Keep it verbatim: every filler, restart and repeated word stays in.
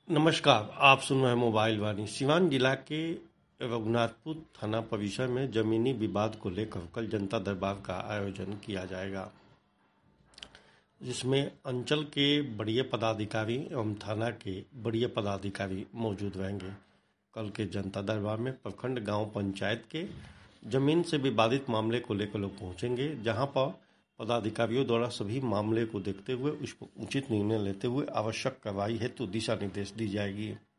नमस्कार, आप सुन रहे हैं मोबाइल वाणी। सिवान जिला के रघुनाथपुर थाना परिसर में जमीनी विवाद को लेकर कल जनता दरबार का आयोजन किया जाएगा, जिसमें अंचल के बड़े पदाधिकारी एवं थाना के बड़े पदाधिकारी मौजूद रहेंगे। कल के जनता दरबार में प्रखंड गांव पंचायत के जमीन से विवादित मामले को लेकर लोग पहुंचेंगे, जहां पर पदाधिकारियों द्वारा सभी मामले को देखते हुए उस पर उचित निर्णय लेते हुए आवश्यक कार्रवाई हेतु दिशा निर्देश दी जाएगी।